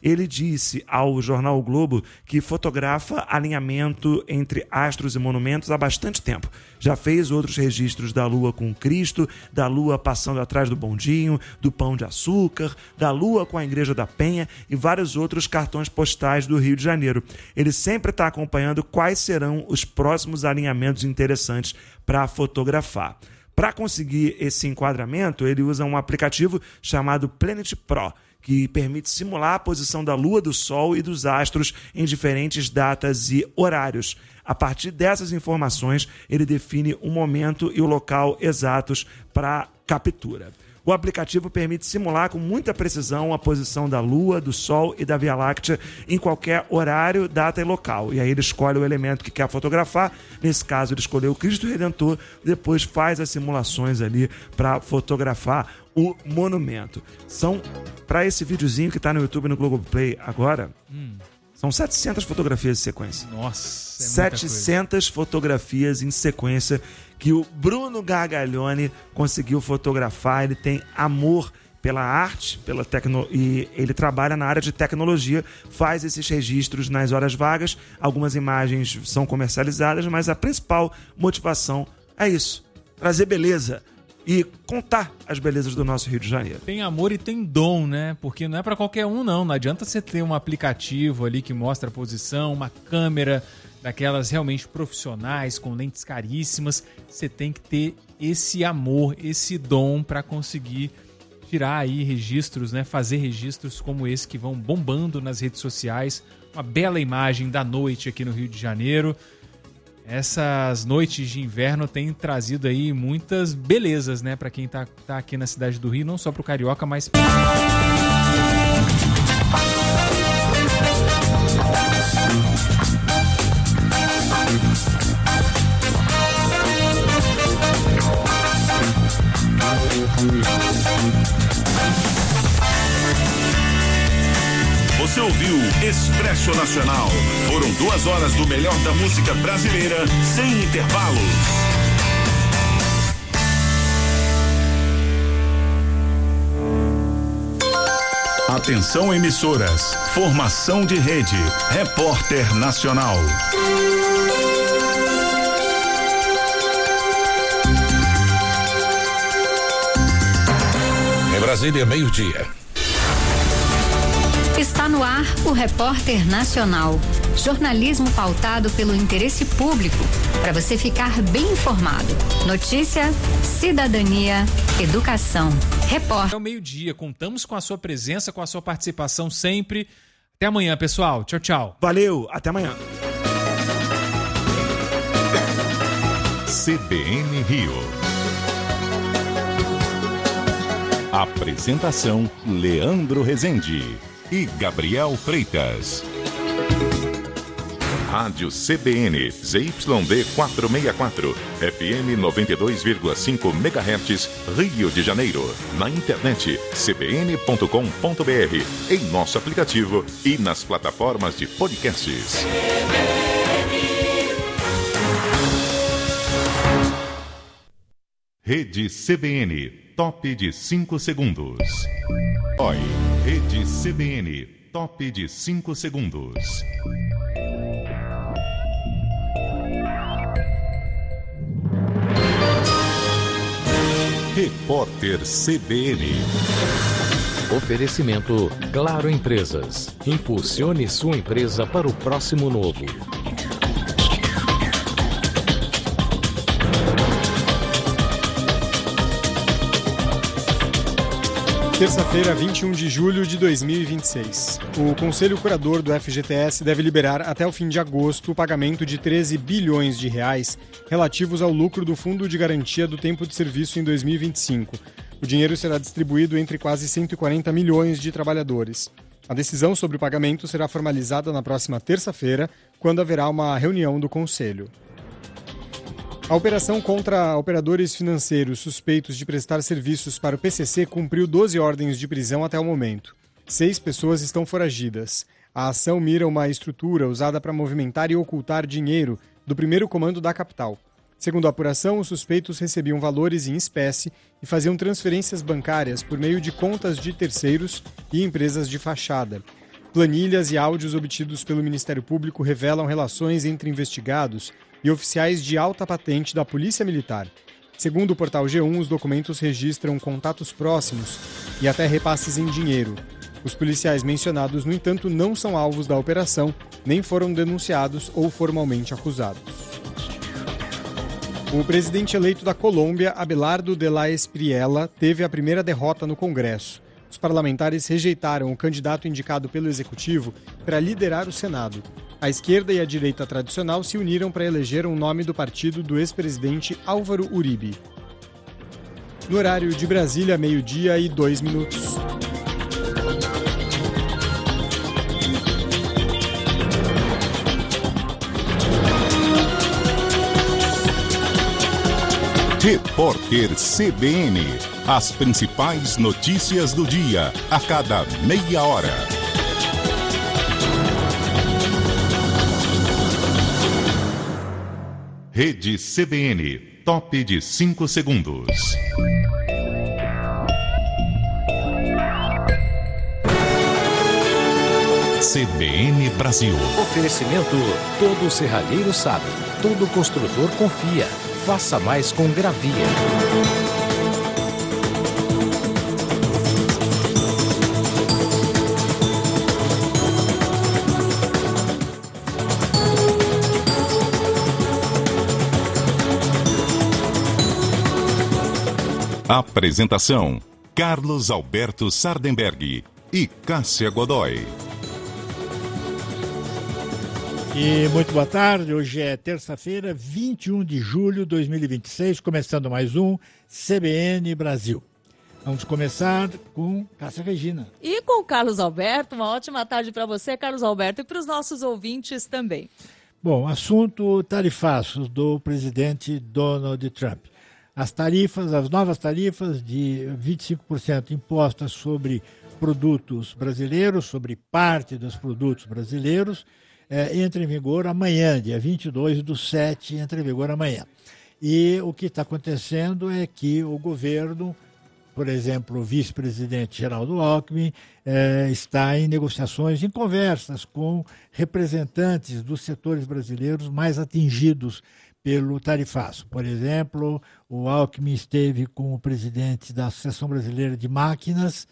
Speaker 15: ele disse ao jornal O Globo que fotografa alinhamento entre astros e monumentos há bastante tempo. Já fez outros registros da Lua com Cristo, da Lua passando atrás do bondinho, do Pão de Açúcar, da Lua com a Igreja da Penha e vários outros cartões postais do Rio de Janeiro. Ele sempre está acompanhando quais serão os próximos alinhamentos interessantes para fotografar. Para conseguir esse enquadramento, ele usa um aplicativo chamado Planet Pro, que permite simular a posição da Lua, do Sol e dos astros em diferentes datas e horários. A partir dessas informações, ele define o momento e o local exatos para captura. O aplicativo permite simular com muita precisão a posição da Lua, do Sol e da Via Láctea em qualquer horário, data e local. E aí ele escolhe o elemento que quer fotografar. Nesse caso, ele escolheu o Cristo Redentor, depois faz as simulações ali para fotografar o monumento. São, para esse videozinho que está no YouTube e no Globoplay agora, hum. são setecentas fotografias em sequência.
Speaker 13: Nossa, é
Speaker 15: setecentas fotografias em sequência que o Bruno Gargaglione conseguiu fotografar. Ele tem amor pela arte, pela tecno... e ele trabalha na área de tecnologia, faz esses registros nas horas vagas. Algumas imagens são comercializadas, mas a principal motivação é isso: trazer beleza e contar as belezas do nosso Rio de Janeiro.
Speaker 13: Tem amor e tem dom, né? Porque não é para qualquer um, não. Não adianta você ter um aplicativo ali que mostra a posição, uma câmera daquelas realmente profissionais, com lentes caríssimas. Você tem que ter esse amor, esse dom para conseguir tirar aí registros, né? Fazer registros como esse que vão bombando nas redes sociais. Uma bela imagem da noite aqui no Rio de Janeiro. Essas noites de inverno têm trazido aí muitas belezas, né, para quem tá, tá aqui na cidade do Rio, não só pro carioca, mas
Speaker 6: Você ouviu Expresso Nacional. Foram duas horas do melhor da música brasileira, sem intervalos. Atenção, emissoras. Formação de rede. Repórter Nacional.
Speaker 10: Em Brasília, meio-dia.
Speaker 4: Está no ar o Repórter Nacional. Jornalismo pautado pelo interesse público, para você ficar bem informado. Notícia, cidadania, educação. Repórter.
Speaker 13: É o meio-dia. Contamos com a sua presença, com a sua participação sempre. Até amanhã, pessoal. Tchau, tchau.
Speaker 15: Valeu. Até amanhã.
Speaker 6: C B N Rio. Apresentação: Leandro Rezende e Gabriel Freitas. Rádio C B N, Z Y D quatrocentos e sessenta e quatro, F M noventa e dois vírgula cinco megahertz, Rio de Janeiro. Na internet, c b n ponto com ponto b r, em nosso aplicativo e nas plataformas de podcasts. Rede C B N, top de cinco segundos. Oi, Rede C B N, top de cinco segundos. Repórter C B N.
Speaker 10: Oferecimento Claro Empresas. Impulsione sua empresa para o próximo novo.
Speaker 11: Terça-feira, vinte e um de julho de dois mil e vinte e seis. O Conselho Curador do F G T S deve liberar até o fim de agosto o pagamento de treze bilhões de reais relativos ao lucro do Fundo de Garantia do Tempo de Serviço em dois mil e vinte e cinco. O dinheiro será distribuído entre quase cento e quarenta milhões de trabalhadores. A decisão sobre o pagamento será formalizada na próxima terça-feira, quando haverá uma reunião do Conselho. A operação contra operadores financeiros suspeitos de prestar serviços para o P C C cumpriu doze ordens de prisão até o momento. Seis pessoas estão foragidas. A ação mira uma estrutura usada para movimentar e ocultar dinheiro do primeiro comando da capital. Segundo a apuração, os suspeitos recebiam valores em espécie e faziam transferências bancárias por meio de contas de terceiros e empresas de fachada. Planilhas e áudios obtidos pelo Ministério Público revelam relações entre investigados e oficiais de alta patente da Polícia Militar. Segundo o portal G um, os documentos registram contatos próximos e até repasses em dinheiro. Os policiais mencionados, no entanto, não são alvos da operação, nem foram denunciados ou formalmente acusados. O presidente eleito da Colômbia, Abelardo de la Espriella, teve a primeira derrota no Congresso. Os parlamentares rejeitaram o candidato indicado pelo Executivo para liderar o Senado. A esquerda e a direita tradicional se uniram para eleger um nome do partido do ex-presidente Álvaro Uribe. No horário de Brasília, meio-dia e dois minutos.
Speaker 6: Repórter C B N. As principais notícias do dia, a cada meia hora. Rede C B N, top de cinco segundos. C B N Brasil.
Speaker 10: Oferecimento: todo serralheiro sabe, todo construtor confia. Faça mais com Gravia.
Speaker 6: Apresentação: Carlos Alberto Sardenberg e Cássia Godoy.
Speaker 17: E muito boa tarde, hoje é terça-feira, vinte e um de julho de dois mil e vinte e seis, começando mais um C B N Brasil. Vamos começar com Cássia Regina.
Speaker 2: E com o Carlos Alberto, uma ótima tarde para você, Carlos Alberto, e para os nossos ouvintes também.
Speaker 17: Bom, assunto tarifaços do presidente Donald Trump. As tarifas, as novas tarifas de vinte e cinco por cento impostas sobre produtos brasileiros, sobre parte dos produtos brasileiros, É, entra em vigor amanhã, dia vinte e dois do sete, entra em vigor amanhã. E o que está acontecendo é que o governo, por exemplo, o vice-presidente Geraldo Alckmin, é, está em negociações, em conversas com representantes dos setores brasileiros mais atingidos pelo tarifaço. Por exemplo, o Alckmin esteve com o presidente da Associação Brasileira de Máquinas,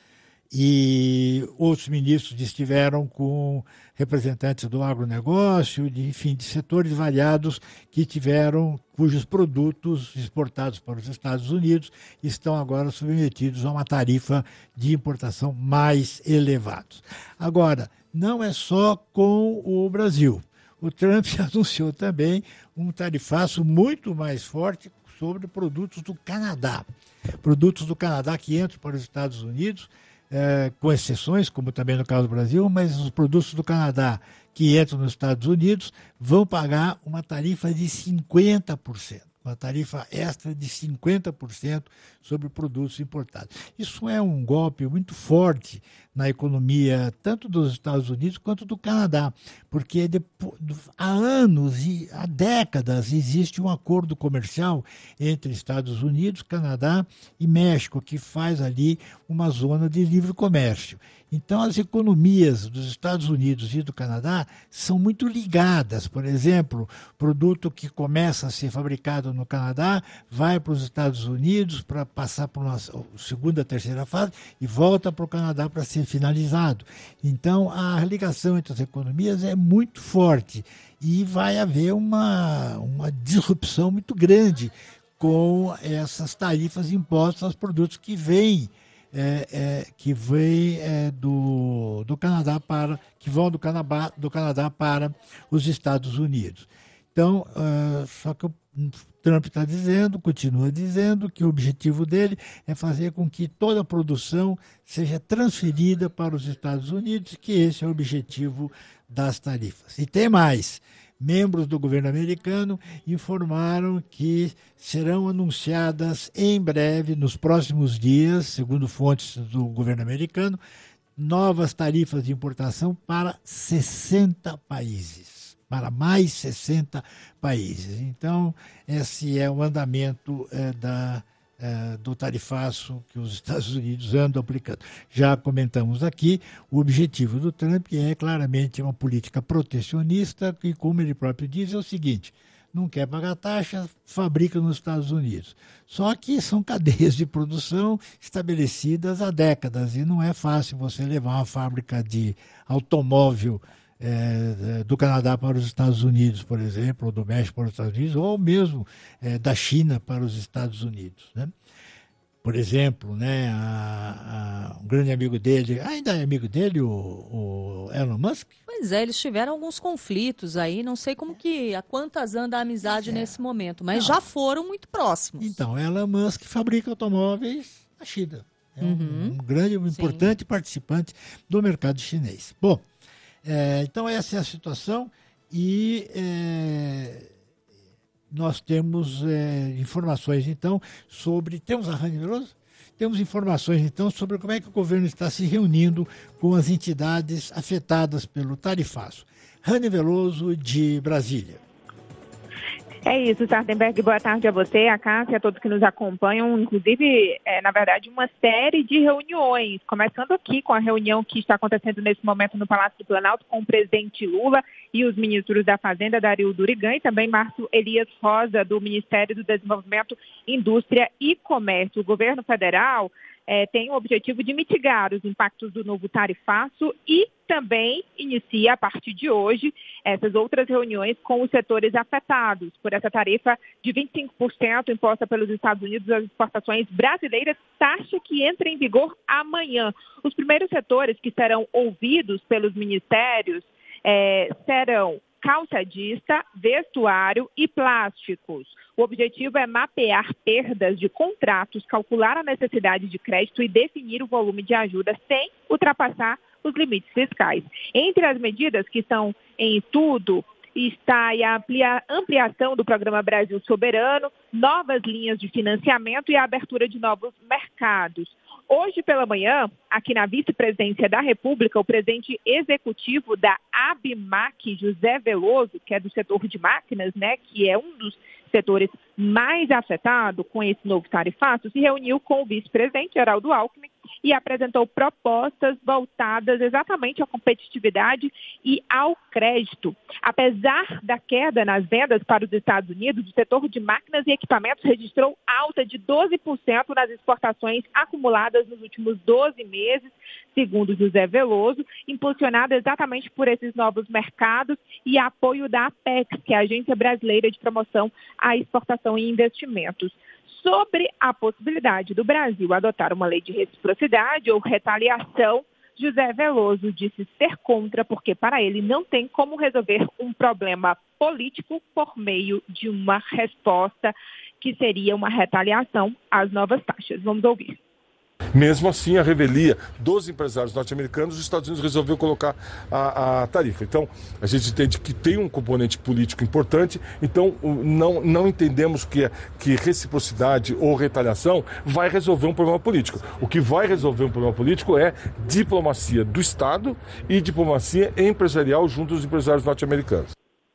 Speaker 17: e outros ministros estiveram com representantes do agronegócio, de, enfim, de setores variados que tiveram, cujos produtos exportados para os Estados Unidos estão agora submetidos a uma tarifa de importação mais elevada. Agora, não é só com o Brasil. O Trump anunciou também um tarifaço muito mais forte sobre produtos do Canadá. Produtos do Canadá que entram para os Estados Unidos, É, com exceções, como também no caso do Brasil, mas os produtos do Canadá que entram nos Estados Unidos vão pagar uma tarifa de cinquenta por cento, uma tarifa extra de cinquenta por cento sobre produtos importados. Isso é um golpe muito forte na economia tanto dos Estados Unidos quanto do Canadá, porque depois, há anos e há décadas existe um acordo comercial entre Estados Unidos, Canadá e México, que faz ali uma zona de livre comércio. Então, as economias dos Estados Unidos e do Canadá são muito ligadas. Por exemplo, produto que começa a ser fabricado no Canadá vai para os Estados Unidos para passar por uma segunda, terceira fase e volta para o Canadá para ser finalizado. Então, a ligação entre as economias é muito forte e vai haver uma, uma disrupção muito grande com essas tarifas impostas aos produtos que vêm É, é, que vem é, do, do Canadá para que vão do Canadá, do Canadá para os Estados Unidos. Então, uh, só que o Trump está dizendo, continua dizendo, que o objetivo dele é fazer com que toda a produção seja transferida para os Estados Unidos, que esse é o objetivo das tarifas. E tem mais. Membros do governo americano informaram que serão anunciadas em breve, nos próximos dias, segundo fontes do governo americano, novas tarifas de importação para sessenta países, para mais sessenta países. Então, esse é o andamento é, da, uh, do tarifaço que os Estados Unidos andam aplicando. Já comentamos aqui, o objetivo do Trump é claramente uma política protecionista e, como ele próprio diz, é o seguinte: não quer pagar taxa, fabrica nos Estados Unidos. Só que são cadeias de produção estabelecidas há décadas e não é fácil você levar uma fábrica de automóvel é, do Canadá para os Estados Unidos, por exemplo, ou do México para os Estados Unidos, ou mesmo é, da China para os Estados Unidos, né? Por exemplo, né, a, a, um grande amigo dele, ainda é amigo dele, o, o Elon Musk?
Speaker 18: Pois é, eles tiveram alguns conflitos aí, não sei como que, a quantas anda a amizade é. nesse momento, mas não. já foram muito próximos.
Speaker 17: Então, Elon Musk fabrica automóveis na China. É uhum. um, um grande, um importante Sim. participante do mercado chinês. Bom, é, então essa é a situação e... É, nós temos é, informações, então, sobre... Temos a Rani Veloso? Temos informações, então, sobre como é que o governo está se reunindo com as entidades afetadas pelo tarifaço. Rani Veloso, de Brasília.
Speaker 19: É isso, Sardenberg. Boa tarde a você, a Cássia, a todos que nos acompanham. Inclusive, é, na verdade, uma série de reuniões, começando aqui com a reunião que está acontecendo nesse momento no Palácio do Planalto com o presidente Lula e os ministros da Fazenda, Dario Durigan, e também Márcio Elias Rosa, do Ministério do Desenvolvimento, Indústria e Comércio. O governo federal é, tem o objetivo de mitigar os impactos do novo tarifaço e também inicia, a partir de hoje, essas outras reuniões com os setores afetados por essa tarifa de vinte e cinco por cento imposta pelos Estados Unidos às exportações brasileiras, taxa que entra em vigor amanhã. Os primeiros setores que serão ouvidos pelos ministérios é, serão calçadista, vestuário e plásticos. O objetivo é mapear perdas de contratos, calcular a necessidade de crédito e definir o volume de ajuda sem ultrapassar os limites fiscais. Entre as medidas que estão em estudo está a ampliação do Programa Brasil Soberano, novas linhas de financiamento e a abertura de novos mercados. Hoje pela manhã, aqui na Vice-Presidência da República, o presidente executivo da ABMAC, José Veloso, que é do setor de máquinas, né, que é um dos setores mais afetados com esse novo tarifaço, se reuniu com o vice-presidente Geraldo Alckmin e apresentou propostas voltadas exatamente à competitividade e ao crédito. Apesar da queda nas vendas para os Estados Unidos, o setor de máquinas e equipamentos registrou alta de doze por cento nas exportações acumuladas nos últimos doze meses, segundo José Veloso, impulsionada exatamente por esses novos mercados e apoio da APEX, que é a Agência Brasileira de Promoção à Exportação e Investimentos. Sobre a possibilidade do Brasil adotar uma lei de reciprocidade ou retaliação, José Veloso disse ser contra, porque para ele não tem como resolver um problema político por meio de uma resposta que seria uma retaliação às novas taxas. Vamos ouvir.
Speaker 20: Mesmo assim, a revelia dos empresários norte-americanos, os Estados Unidos resolveu colocar a, a tarifa. Então, a gente entende que tem um componente político importante, então não, não entendemos que, que reciprocidade ou retaliação vai resolver um problema político. O que vai resolver um problema político é diplomacia do Estado e diplomacia empresarial junto aos empresários norte-americanos.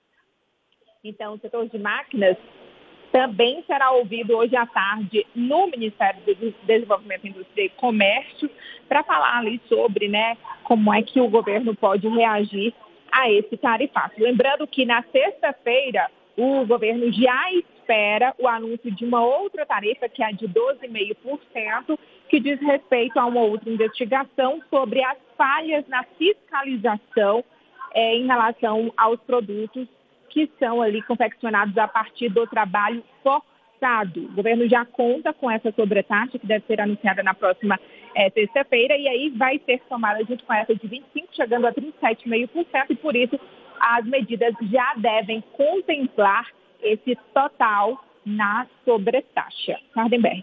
Speaker 19: Então, o setor de máquinas também será ouvido hoje à tarde no Ministério do Desenvolvimento, Indústria e Comércio para falar ali sobre, né, como é que o governo pode reagir a esse tarifaço. Lembrando que na sexta-feira o governo já espera o anúncio de uma outra tarifa, que é a de doze vírgula cinco por cento, que diz respeito a uma outra investigação sobre as falhas na fiscalização é, em relação aos produtos que são ali confeccionados a partir do trabalho forçado. O governo já conta com essa sobretaxa, que deve ser anunciada na próxima é, sexta-feira, e aí vai ser somada junto com essa de vinte e cinco por cento, chegando a trinta e sete vírgula cinco por cento, e por isso as medidas já devem contemplar esse total na sobretaxa. Sardenberg.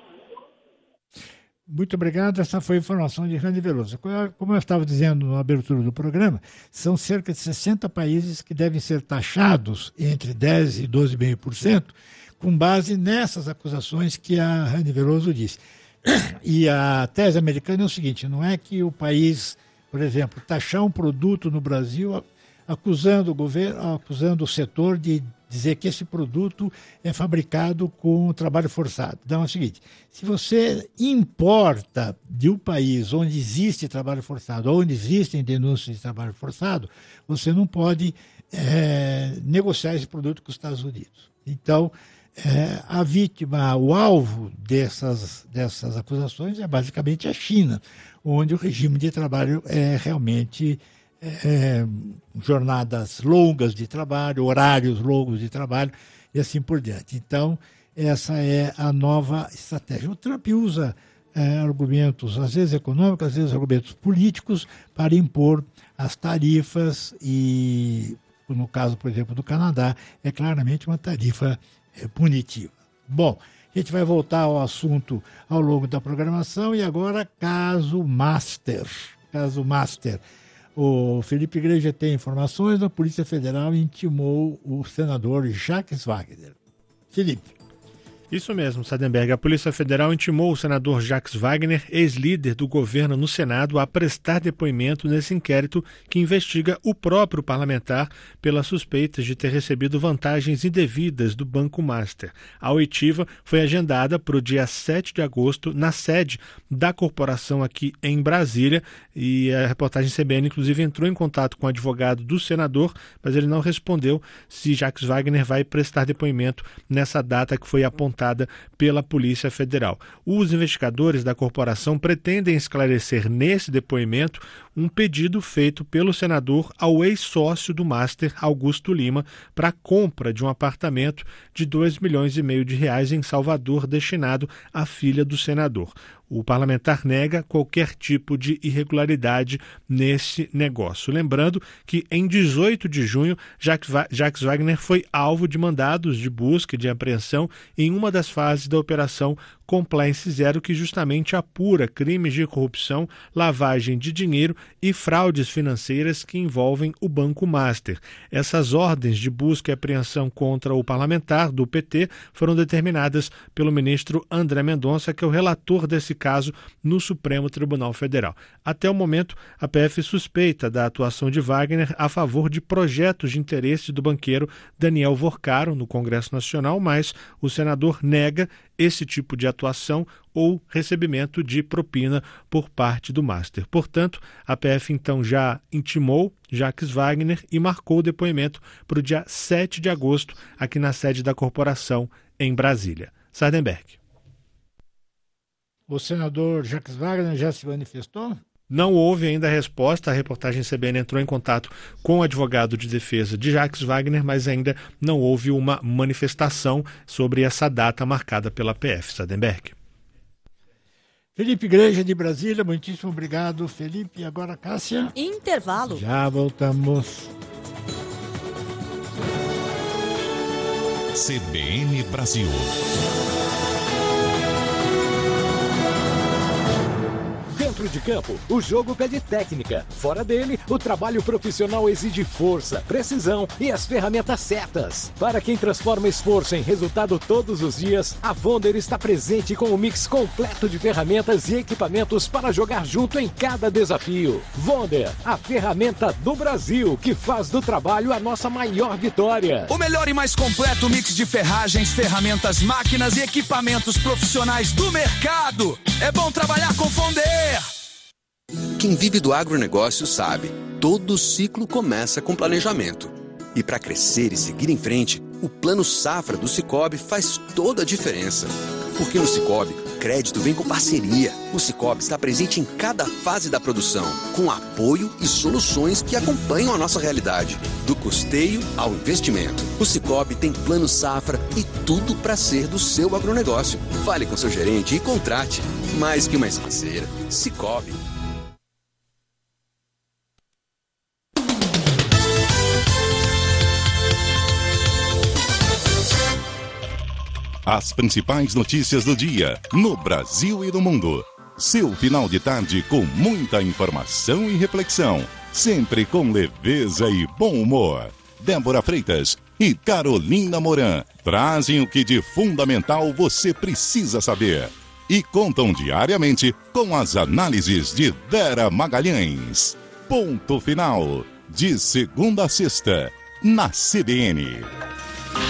Speaker 17: Muito obrigado. Essa foi a informação de Rani Veloso. Como eu estava dizendo na abertura do programa, são cerca de sessenta países que devem ser taxados entre dez por cento e doze vírgula cinco por cento, com base nessas acusações que a Rani Veloso disse. E a tese americana é o seguinte: não é que o país, por exemplo, taxar um produto no Brasil acusando o governo, acusando o setor de dizer que esse produto é fabricado com trabalho forçado. Então é o seguinte, se você importa de um país onde existe trabalho forçado, onde existem denúncias de trabalho forçado, você não pode é, negociar esse produto com os Estados Unidos. Então, é, a vítima, o alvo dessas, dessas acusações é basicamente a China, onde o regime de trabalho é realmente... É, jornadas longas de trabalho, horários longos de trabalho e assim por diante. Então, essa é a nova estratégia. O Trump usa é, argumentos, às vezes econômicos, às vezes argumentos políticos, para impor as tarifas e, no caso, por exemplo, do Canadá, é claramente uma tarifa é, punitiva. Bom, a gente vai voltar ao assunto ao longo da programação e agora, caso Master. Caso Master. O Felipe Igreja tem informações, a Polícia Federal intimou o senador Jacques Wagner. Felipe.
Speaker 21: Isso mesmo, Sardenberg. A Polícia Federal intimou o senador Jacques Wagner, ex-líder do governo no Senado, a prestar depoimento nesse inquérito que investiga o próprio parlamentar pelas suspeitas de ter recebido vantagens indevidas do Banco Master. A oitiva foi agendada para o dia sete de agosto na sede da corporação aqui em Brasília e a reportagem C B N, inclusive, entrou em contato com o advogado do senador, mas ele não respondeu se Jacques Wagner vai prestar depoimento nessa data que foi apontada pela Polícia Federal. Os investigadores da corporação pretendem esclarecer nesse depoimento um pedido feito pelo senador ao ex-sócio do Master, Augusto Lima, para a compra de um apartamento de dois milhões e meio de reais em Salvador, destinado à filha do senador. O parlamentar nega qualquer tipo de irregularidade nesse negócio. Lembrando que em dezoito de junho, Jacques Wagner foi alvo de mandados de busca e de apreensão em uma das fases da Operação Compliance Zero, que justamente apura crimes de corrupção, lavagem de dinheiro e fraudes financeiras que envolvem o Banco Master. Essas ordens de busca e apreensão contra o parlamentar do P T foram determinadas pelo ministro André Mendonça, que é o relator desse caso no Supremo Tribunal Federal. Até o momento, a P F suspeita da atuação de Wagner a favor de projetos de interesse do banqueiro Daniel Vorcaro no Congresso Nacional, mas o senador nega esse tipo de atuação ou recebimento de propina por parte do Master. Portanto, a P F então já intimou Jacques Wagner e marcou o depoimento para o dia sete de agosto, aqui na sede da corporação em Brasília. Sardenberg.
Speaker 17: O senador Jacques Wagner já se manifestou?
Speaker 21: Não houve ainda resposta. A reportagem C B N entrou em contato com o advogado de defesa de Jacques Wagner, mas ainda não houve uma manifestação sobre essa data marcada pela P F. Sardenberg.
Speaker 17: Felipe Igreja de Brasília, muitíssimo obrigado, Felipe. E agora, Cássia?
Speaker 18: Intervalo.
Speaker 17: Já voltamos.
Speaker 6: C B N Brasil.
Speaker 10: Dentro de campo, o jogo pede técnica. Fora dele, o trabalho profissional exige força, precisão e as ferramentas certas. Para quem transforma esforço em resultado todos os dias, a Wonder está presente com um mix completo de ferramentas e equipamentos para jogar junto em cada desafio. Wonder, a ferramenta do Brasil, que faz do trabalho a nossa maior vitória.
Speaker 22: O melhor e mais completo mix de ferragens, ferramentas, máquinas e equipamentos profissionais do mercado. É bom trabalhar com Wonder.
Speaker 23: Quem vive do agronegócio sabe, todo ciclo começa com planejamento. E para crescer e seguir em frente, o Plano Safra do Sicoob faz toda a diferença. Porque no Sicoob, crédito vem com parceria. O Sicoob está presente em cada fase da produção, com apoio e soluções que acompanham a nossa realidade, do custeio ao investimento. O Sicoob tem Plano Safra e tudo para ser do seu agronegócio. Fale com seu gerente e contrate. Mais que uma parceira, Sicoob.
Speaker 6: As principais notícias do dia, no Brasil e no mundo. Seu final de tarde com muita informação e reflexão. Sempre com leveza e bom humor. Débora Freitas e Carolina Moran trazem o que de fundamental você precisa saber. E contam diariamente com as análises de Vera Magalhães. Ponto final. De segunda a sexta, na C B N.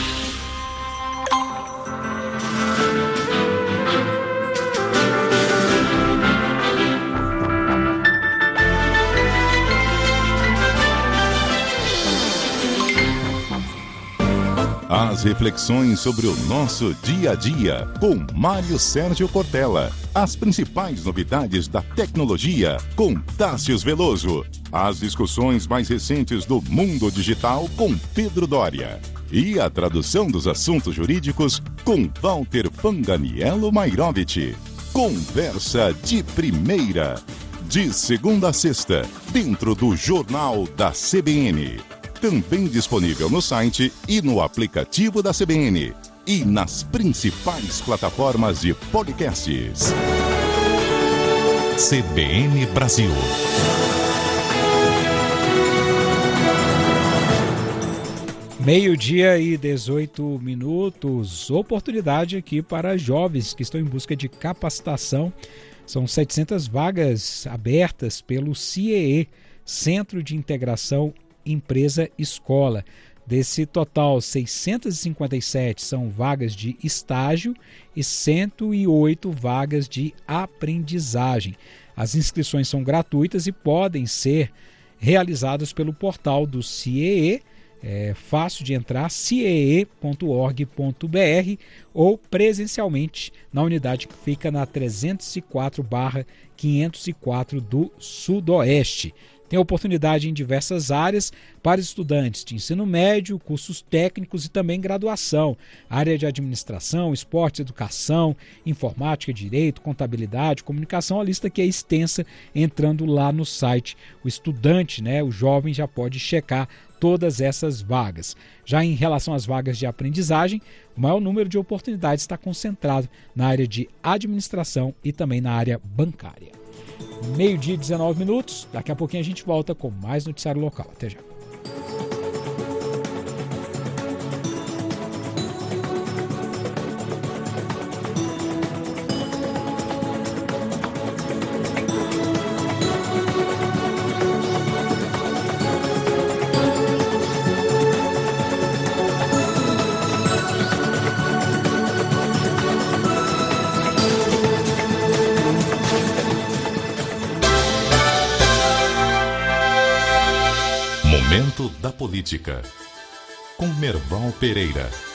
Speaker 6: As reflexões sobre o nosso dia a dia, com Mário Sérgio Cortella. As principais novidades da tecnologia, com Tássius Veloso. As discussões mais recentes do mundo digital, com Pedro Doria. E a tradução dos assuntos jurídicos, com Walter Panganiello Mairovich. Conversa de primeira. De segunda a sexta, dentro do Jornal da C B N. Também disponível no site e no aplicativo da C B N. E nas principais plataformas de podcasts.
Speaker 1: C B N Brasil.
Speaker 3: Meio-dia e dezoito minutos. Oportunidade aqui para jovens que estão em busca de capacitação. São setecentas vagas abertas pelo C I E E, Centro de Integração Empresa-Escola. Desse total, seiscentas e cinquenta e sete são vagas de estágio e cento e oito vagas de aprendizagem. As inscrições são gratuitas e podem ser realizadas pelo portal do C I E E. É fácil de entrar, c i e e ponto org ponto b r, ou presencialmente na unidade que fica na trezentos e quatro barra quinhentos e quatro do Sudoeste. Tem oportunidade em diversas áreas para estudantes de ensino médio, cursos técnicos e também graduação. Área de administração, esportes, educação, informática, direito, contabilidade, comunicação. A lista que é extensa, entrando lá no site. O estudante, né, o jovem, já pode checar todas essas vagas. Já em relação às vagas de aprendizagem, o maior número de oportunidades está concentrado na área de administração e também na área bancária. Meio-dia e dezenove minutos. Daqui a pouquinho a gente volta com mais noticiário local. Até já.
Speaker 1: Momento da Política, com Merval Pereira.